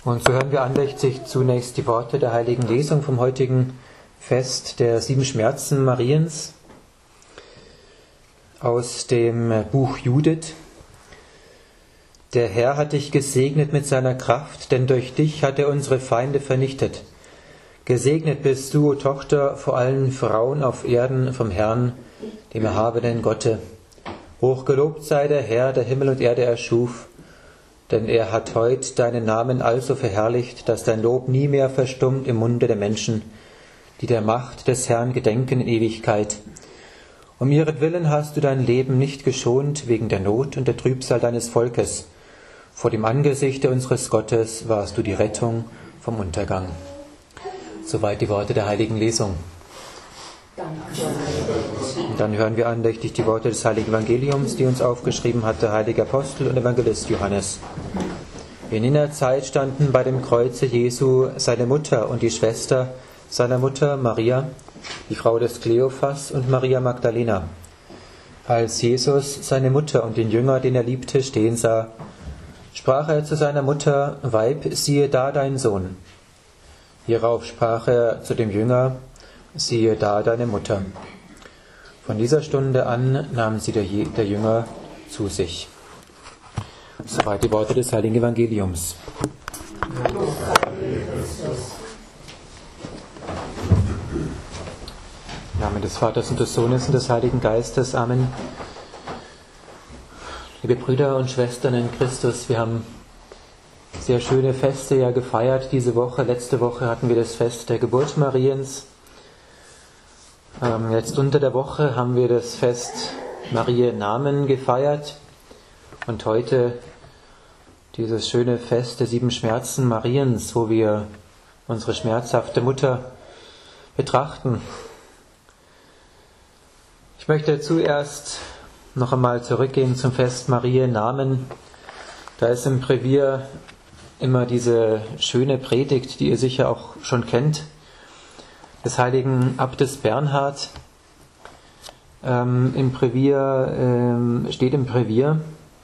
Und so hören wir andächtig zunächst die Worte der heiligen Lesung vom heutigen Fest der 7 Schmerzen Mariens aus dem Buch Judith. Der Herr hat dich gesegnet mit seiner Kraft, denn durch dich hat er unsere Feinde vernichtet. Gesegnet bist du, o Tochter, vor allen Frauen auf Erden vom Herrn, dem erhabenen Gotte. Hochgelobt sei der Herr, der Himmel und Erde erschuf, denn er hat heut deinen Namen also verherrlicht, dass dein Lob nie mehr verstummt im Munde der Menschen, die der Macht des Herrn gedenken in Ewigkeit. Um ihretwillen hast du dein Leben nicht geschont, wegen der Not und der Trübsal deines Volkes. Vor dem Angesichte unseres Gottes warst du die Rettung vom Untergang. Soweit die Worte der heiligen Lesung. Und dann hören wir andächtig die Worte des heiligen Evangeliums, die uns aufgeschrieben hat der heilige Apostel und Evangelist Johannes. In jener Zeit standen bei dem Kreuze Jesu seine Mutter und die Schwester seiner Mutter Maria, die Frau des Kleophas, und Maria Magdalena. Als Jesus seine Mutter und den Jünger, den er liebte, stehen sah, sprach er zu seiner Mutter: Weib, siehe da dein Sohn. Hierauf sprach er zu dem Jünger: Siehe da deine Mutter. Von dieser Stunde an nahm sie der Jünger zu sich. Soweit die Worte des heiligen Evangeliums. Im Namen des Vaters und des Sohnes und des Heiligen Geistes. Amen. Liebe Brüder und Schwestern in Christus, wir haben sehr schöne Feste ja gefeiert diese Woche. Letzte Woche hatten wir das Fest der Geburt Mariens. Jetzt unter der Woche haben wir das Fest Mariennamen gefeiert und heute dieses schöne Fest der 7 Schmerzen Mariens, wo wir unsere schmerzhafte Mutter betrachten. Ich möchte zuerst noch einmal zurückgehen zum Fest Mariennamen. Da ist im Brevier immer diese schöne Predigt, die ihr sicher auch schon kennt, des heiligen Abtes Bernhard. Im Brevier steht im Brevier.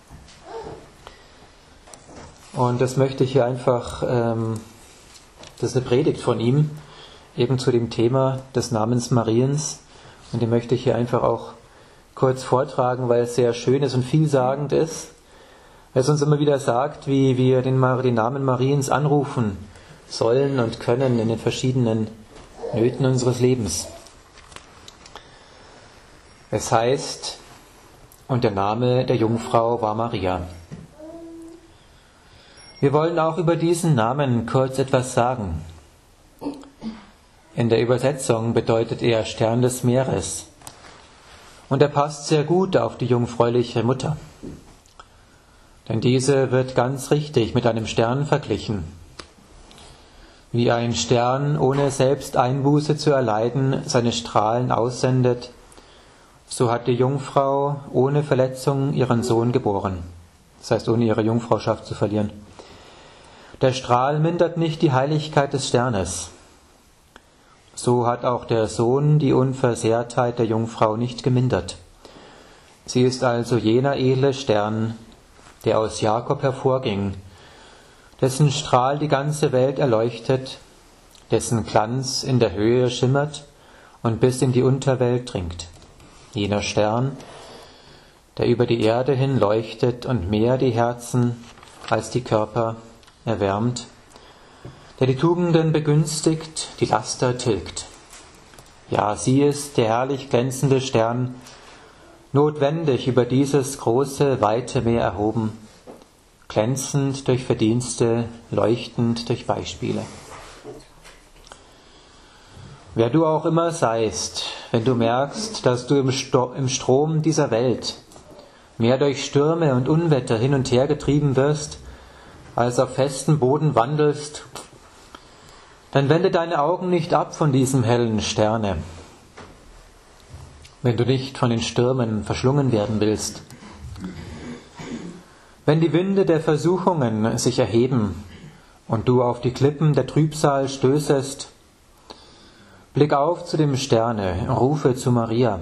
Und das möchte ich hier einfach, das ist eine Predigt von ihm, eben zu dem Thema des Namens Mariens. Und die möchte ich hier einfach auch kurz vortragen, weil es sehr schön ist und vielsagend ist. Weil es uns immer wieder sagt, wie wir den Namen Mariens anrufen sollen und können in den verschiedenen Nöten unseres Lebens. Es heißt, und der Name der Jungfrau war Maria. Wir wollen auch über diesen Namen kurz etwas sagen. In der Übersetzung bedeutet er Stern des Meeres. Und er passt sehr gut auf die jungfräuliche Mutter. Denn diese wird ganz richtig mit einem Stern verglichen. Wie ein Stern, ohne selbst Einbuße zu erleiden, seine Strahlen aussendet, so hat die Jungfrau ohne Verletzung ihren Sohn geboren. Das heißt, ohne ihre Jungfrauschaft zu verlieren. Der Strahl mindert nicht die Heiligkeit des Sternes. So hat auch der Sohn die Unversehrtheit der Jungfrau nicht gemindert. Sie ist also jener edle Stern, der aus Jakob hervorging, dessen Strahl die ganze Welt erleuchtet, dessen Glanz in der Höhe schimmert und bis in die Unterwelt dringt. Jener Stern, der über die Erde hin leuchtet und mehr die Herzen als die Körper erwärmt, der die Tugenden begünstigt, die Laster tilgt. Ja, sie ist der herrlich glänzende Stern, notwendig über dieses große, weite Meer erhoben, glänzend durch Verdienste, leuchtend durch Beispiele. Wer du auch immer seist, wenn du merkst, dass du im Strom dieser Welt mehr durch Stürme und Unwetter hin und her getrieben wirst, als auf festem Boden wandelst, dann wende deine Augen nicht ab von diesem hellen Sterne, wenn du nicht von den Stürmen verschlungen werden willst. Wenn die Winde der Versuchungen sich erheben und du auf die Klippen der Trübsal stößest, blick auf zu dem Sterne, rufe zu Maria.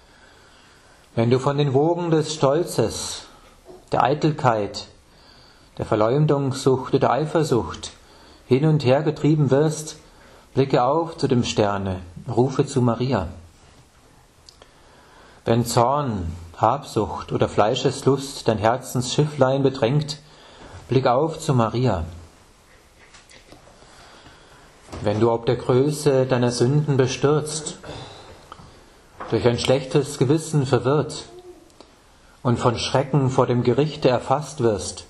Wenn du von den Wogen des Stolzes, der Eitelkeit, der Verleumdungssucht oder Eifersucht hin und her getrieben wirst, blicke auf zu dem Sterne, rufe zu Maria. Wenn Zorn, Habsucht oder Fleischeslust dein Herzensschifflein bedrängt, blick auf zu Maria. Wenn du ob der Größe deiner Sünden bestürzt, durch ein schlechtes Gewissen verwirrt und von Schrecken vor dem Gerichte erfasst wirst,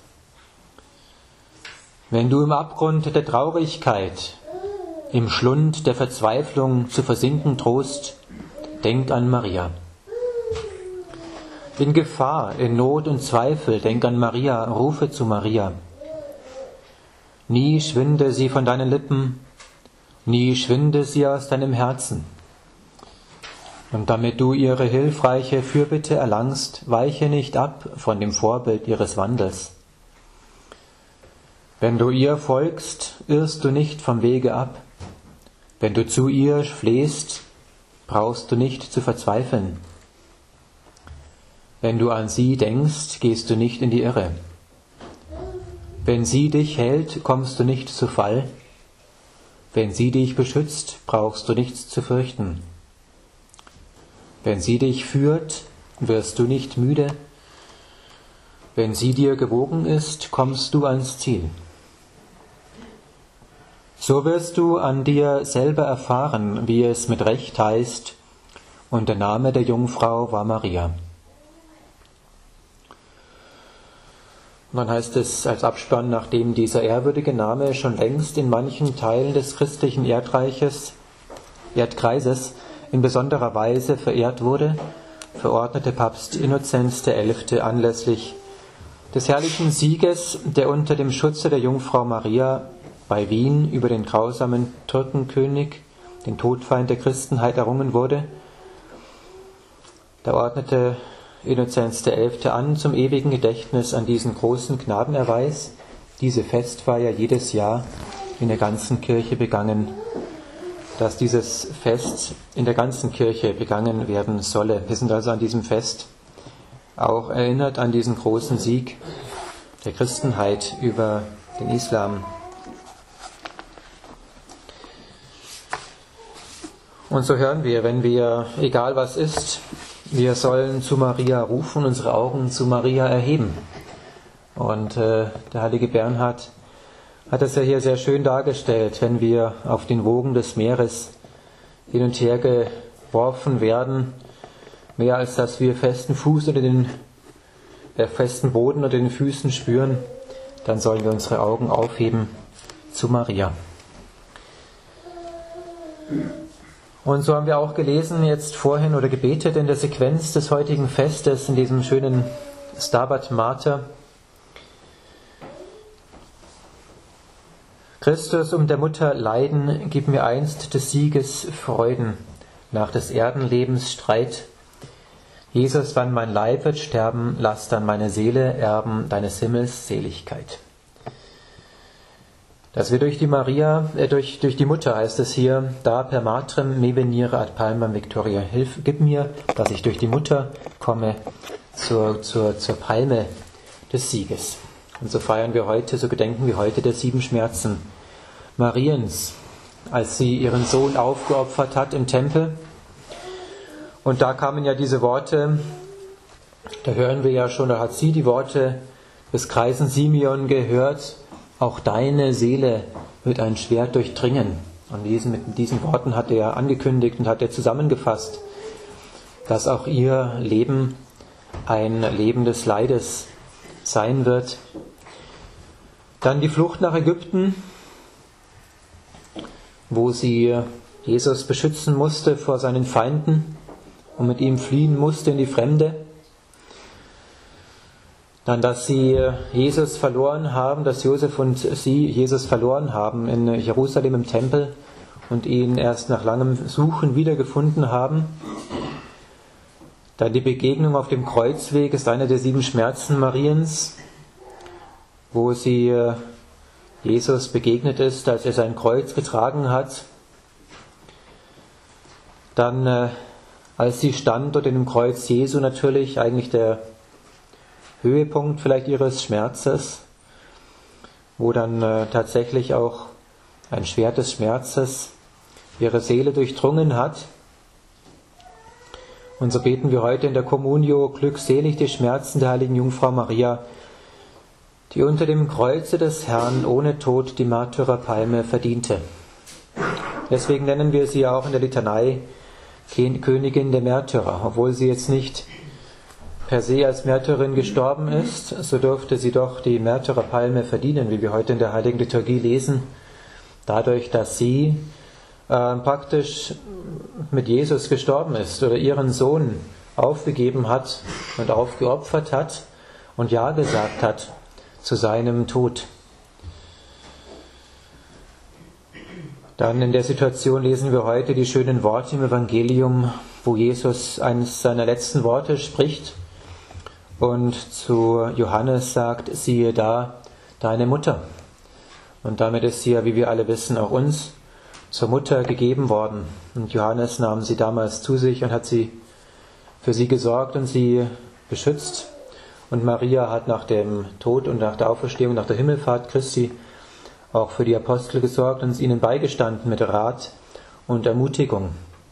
wenn du im Abgrund der Traurigkeit, im Schlund der Verzweiflung zu versinken drohst, denk an Maria. In Gefahr, in Not und Zweifel, denk an Maria, rufe zu Maria. Nie schwinde sie von deinen Lippen, nie schwinde sie aus deinem Herzen. Und damit du ihre hilfreiche Fürbitte erlangst, weiche nicht ab von dem Vorbild ihres Wandels. Wenn du ihr folgst, irrst du nicht vom Wege ab. Wenn du zu ihr flehst, brauchst du nicht zu verzweifeln. Wenn du an sie denkst, gehst du nicht in die Irre. Wenn sie dich hält, kommst du nicht zu Fall. Wenn sie dich beschützt, brauchst du nichts zu fürchten. Wenn sie dich führt, wirst du nicht müde. Wenn sie dir gewogen ist, kommst du ans Ziel. So wirst du an dir selber erfahren, wie es mit Recht heißt, und der Name der Jungfrau war Maria. Und dann heißt es als Abspann, nachdem dieser ehrwürdige Name schon längst in manchen Teilen des christlichen Erdkreises in besonderer Weise verehrt wurde, verordnete Papst Innozenz XI. Anlässlich des herrlichen Sieges, der unter dem Schutze der Jungfrau Maria bei Wien über den grausamen Türkenkönig, den Todfeind der Christenheit, errungen wurde, da ordnete Innozenz XI. An zum ewigen Gedächtnis an diesen großen Gnadenerweis. Diese Festfeier jedes Jahr in der ganzen Kirche begangen, dass dieses Fest in der ganzen Kirche begangen werden solle. Wir sind also an diesem Fest auch erinnert an diesen großen Sieg der Christenheit über den Islam. Und so hören wir, wenn wir, egal was ist, wir sollen zu Maria rufen, unsere Augen zu Maria erheben. Und der heilige Bernhard hat das ja hier sehr schön dargestellt, wenn wir auf den Wogen des Meeres hin und her geworfen werden, mehr als dass wir festen Fuß unter festen Boden unter den Füßen spüren, dann sollen wir unsere Augen aufheben zu Maria. Und so haben wir auch gelesen jetzt vorhin oder gebetet in der Sequenz des heutigen Festes, in diesem schönen Stabat Mater. Christus um der Mutter Leiden, gib mir einst des Sieges Freuden, nach des Erdenlebens Streit. Jesus, wann mein Leib wird sterben, lass dann meine Seele erben deines Himmels Seligkeit. Dass wir durch die Maria, durch die Mutter heißt es hier, da per matrem me venire ad palmam victoria. Gib mir, dass ich durch die Mutter komme zur Palme des Sieges. Und so feiern wir heute, so gedenken wir heute der 7 Schmerzen Mariens, als sie ihren Sohn aufgeopfert hat im Tempel. Und da kamen ja diese Worte, da hören wir ja schon, da hat sie die Worte des Greisen Simeon gehört, auch deine Seele wird ein Schwert durchdringen. Und mit diesen Worten hat er angekündigt und hat er zusammengefasst, dass auch ihr Leben ein Leben des Leides sein wird. Dann die Flucht nach Ägypten, wo sie Jesus beschützen musste vor seinen Feinden und mit ihm fliehen musste in die Fremde. Dann, dass sie Jesus verloren haben, dass Josef und sie Jesus verloren haben in Jerusalem im Tempel und ihn erst nach langem Suchen wiedergefunden haben. Dann die Begegnung auf dem Kreuzweg ist einer der 7 Schmerzen Mariens, wo sie Jesus begegnet ist, als er sein Kreuz getragen hat. Dann, als sie stand unter dem Kreuz Jesu, natürlich eigentlich der Höhepunkt vielleicht ihres Schmerzes. wo dann tatsächlich auch ein Schwert des Schmerzes ihre Seele durchdrungen hat. Und so beten wir heute in der Communio: Glückselig die Schmerzen der heiligen Jungfrau Maria, die unter dem Kreuze des Herrn ohne Tod die Märtyrerpalme verdiente. Deswegen nennen wir sie auch in der Litanei Königin der Märtyrer. Obwohl sie jetzt nicht per se als Märtyrerin gestorben ist, so durfte sie doch die Märtyrerpalme verdienen, wie wir heute in der Heiligen Liturgie lesen, dadurch, dass sie praktisch mit Jesus gestorben ist oder ihren Sohn aufgegeben hat und aufgeopfert hat und Ja gesagt hat zu seinem Tod. Dann in der Situation lesen wir heute die schönen Worte im Evangelium, wo Jesus eines seiner letzten Worte spricht und zu Johannes sagt: Siehe da, deine Mutter. Und damit ist sie ja, wie wir alle wissen, auch uns zur Mutter gegeben worden. Und Johannes nahm sie damals zu sich und hat für sie gesorgt und sie beschützt. Und Maria hat nach dem Tod und nach der Auferstehung, nach der Himmelfahrt Christi auch für die Apostel gesorgt und ihnen beigestanden mit Rat und Ermutigung.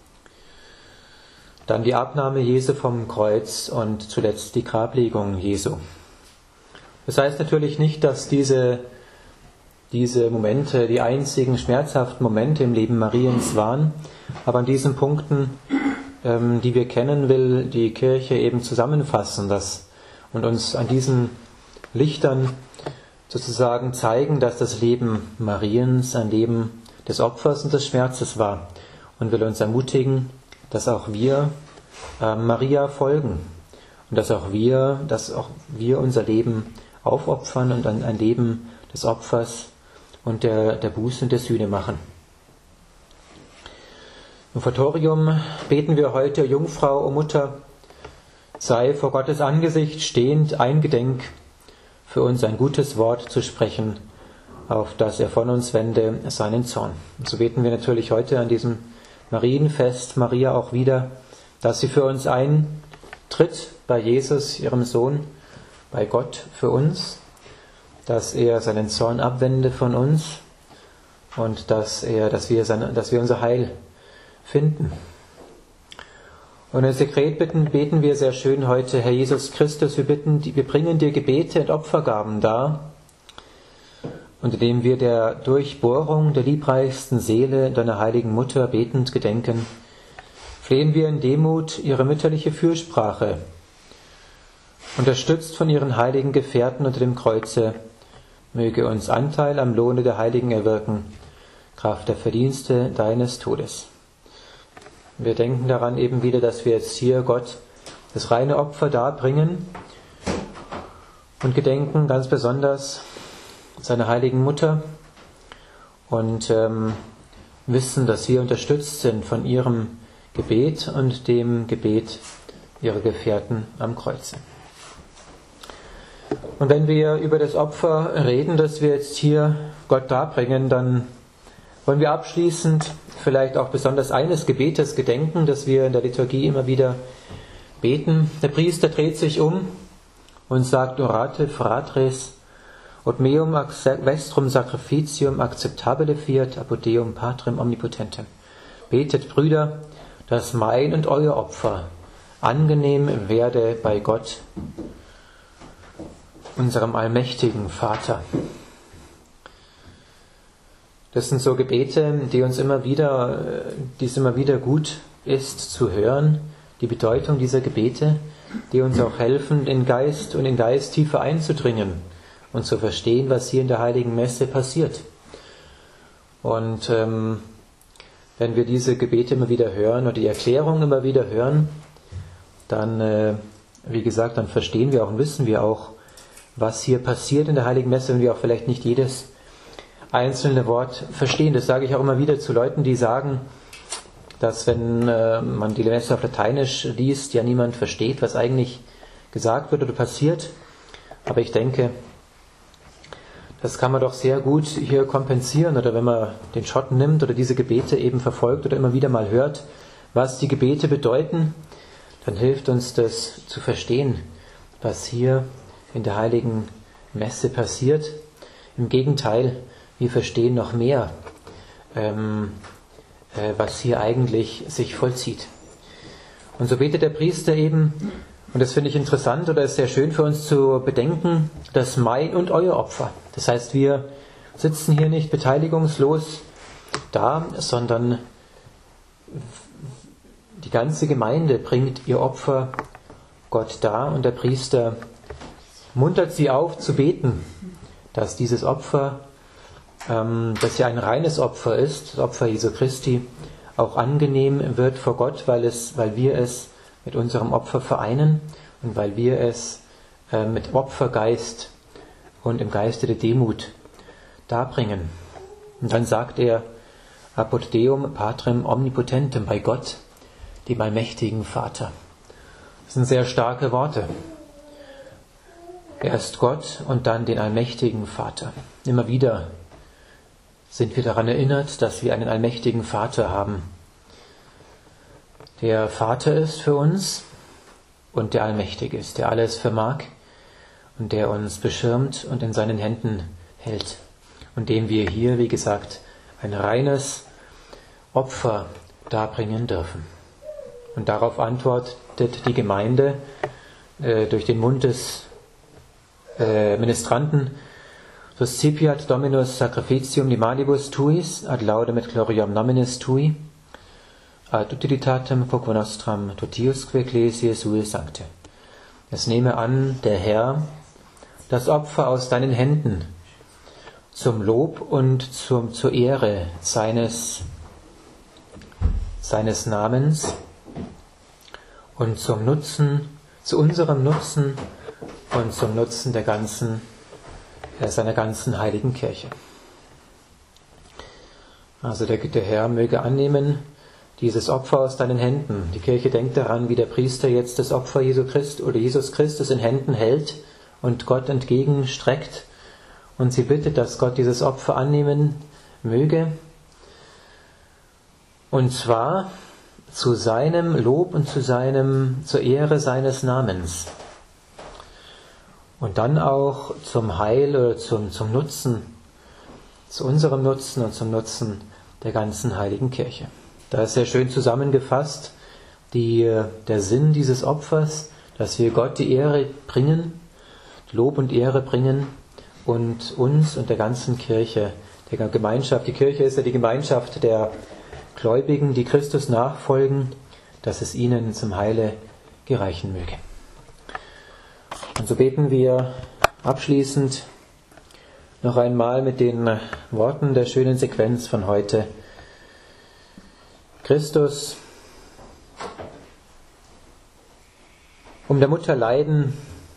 Dann die Abnahme Jesu vom Kreuz und zuletzt die Grablegung Jesu. Das heißt natürlich nicht, dass diese Momente die einzigen schmerzhaften Momente im Leben Mariens waren, aber an diesen Punkten, die wir kennen, will die Kirche eben zusammenfassen und uns an diesen Lichtern sozusagen zeigen, dass das Leben Mariens ein Leben des Opfers und des Schmerzes war, und will uns ermutigen, dass auch wir Maria folgen und dass auch wir unser Leben aufopfern und ein Leben des Opfers und der Buße und der Sühne machen. Im Offertorium beten wir heute: Jungfrau, o Mutter, sei vor Gottes Angesicht stehend eingedenk, für uns ein gutes Wort zu sprechen, auf das er von uns wende seinen Zorn. Und so beten wir natürlich heute an diesem Marienfest Maria auch wieder, dass sie für uns eintritt bei Jesus, ihrem Sohn, bei Gott für uns, dass er seinen Zorn abwende von uns und dass wir unser Heil finden. Und in Sekret beten wir sehr schön heute: Herr Jesus Christus, wir bringen dir Gebete und Opfergaben dar, und indem wir der Durchbohrung der liebreichsten Seele deiner heiligen Mutter betend gedenken, flehen wir in Demut ihre mütterliche Fürsprache, unterstützt von ihren heiligen Gefährten unter dem Kreuze, möge uns Anteil am Lohne der Heiligen erwirken, Kraft der Verdienste deines Todes. Wir denken daran eben wieder, dass wir jetzt hier Gott das reine Opfer darbringen und gedenken ganz besonders seiner heiligen Mutter und wissen, dass wir unterstützt sind von ihrem Gebet und dem Gebet ihrer Gefährten am Kreuze. Und wenn wir über das Opfer reden, das wir jetzt hier Gott darbringen, dann wollen wir abschließend vielleicht auch besonders eines Gebetes gedenken, das wir in der Liturgie immer wieder beten. Der Priester dreht sich um und sagt: Orate fratres, ut meum vestrum sacrificium acceptabile fiat apud Deum Patrem omnipotentem. Betet, Brüder, dass mein und euer Opfer angenehm werde bei Gott, unserem allmächtigen Vater. Das sind so Gebete, die es immer wieder gut ist zu hören, die Bedeutung dieser Gebete, die uns auch helfen, in Geist und in Geist tiefer einzudringen und zu verstehen, was hier in der Heiligen Messe passiert. Und wenn wir diese Gebete immer wieder hören oder die Erklärung immer wieder hören, dann, wie gesagt, dann verstehen wir auch und wissen wir auch, was hier passiert in der Heiligen Messe, wenn wir auch vielleicht nicht jedes einzelne Wort verstehen. Das sage ich auch immer wieder zu Leuten, die sagen, dass wenn man die Messe auf Lateinisch liest, ja niemand versteht, was eigentlich gesagt wird oder passiert. Aber ich denke, das kann man doch sehr gut hier kompensieren, oder wenn man den Schotten nimmt oder diese Gebete eben verfolgt oder immer wieder mal hört, was die Gebete bedeuten, dann hilft uns das zu verstehen, was hier in der Heiligen Messe passiert. Im Gegenteil, wir verstehen noch mehr, was hier eigentlich sich vollzieht. Und so betet der Priester eben, und das finde ich interessant oder ist sehr schön für uns zu bedenken, das mein und euer Opfer. Das heißt, wir sitzen hier nicht beteiligungslos da, sondern die ganze Gemeinde bringt ihr Opfer Gott dar und der Priester muntert sie auf zu beten, dass dieses Opfer, das ja ein reines Opfer ist, das Opfer Jesu Christi, auch angenehm wird vor Gott, weil wir es mit unserem Opfer vereinen und weil wir es mit Opfergeist und im Geiste der Demut darbringen. Und dann sagt er, Apud Deum Patrem Omnipotentem, bei Gott, dem allmächtigen Vater. Das sind sehr starke Worte. Erst Gott und dann den allmächtigen Vater. Immer wieder sind wir daran erinnert, dass wir einen allmächtigen Vater haben, der Vater ist für uns und der allmächtig ist, der alles vermag und der uns beschirmt und in seinen Händen hält und dem wir hier, wie gesagt, ein reines Opfer darbringen dürfen. Und darauf antwortet die Gemeinde durch den Mund des Ministranten: Suscipiat Dominus sacrificium dimalibus tuis, ad laudem et gloriam nominis tui, ad utilitatem quoque nostram totiusque ecclesiae sue sancte. Es nehme an, der Herr, das Opfer aus deinen Händen zum Lob und zur Ehre seines Namens und zum Nutzen, zu unserem Nutzen und zum Nutzen seiner ganzen heiligen Kirche. Also der Herr möge annehmen dieses Opfer aus deinen Händen. Die Kirche denkt daran, wie der Priester jetzt das Opfer Jesus Christus in Händen hält und Gott entgegenstreckt. Und sie bittet, dass Gott dieses Opfer annehmen möge. Und zwar zu seinem Lob und zur Ehre seines Namens. Und dann auch zum Heil oder zum Nutzen, zu unserem Nutzen und zum Nutzen der ganzen heiligen Kirche. Da ist sehr schön zusammengefasst der Sinn dieses Opfers, dass wir Gott die Ehre bringen, Lob und Ehre bringen und uns und der ganzen Kirche, der Gemeinschaft. Die Kirche ist ja die Gemeinschaft der Gläubigen, die Christus nachfolgen, dass es ihnen zum Heile gereichen möge. Und so beten wir abschließend noch einmal mit den Worten der schönen Sequenz von heute. Christus, um der Mutter Leiden,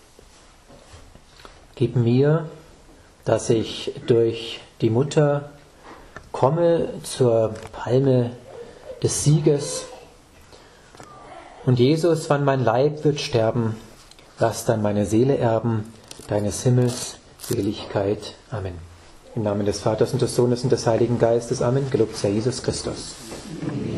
gib mir, dass ich durch die Mutter komme zur Palme des Sieges. Und Jesus, wann mein Leib wird sterben, lass dann meine Seele erben, deines Himmels Seligkeit. Amen. Im Namen des Vaters und des Sohnes und des Heiligen Geistes. Amen. Gelobt sei Jesus Christus.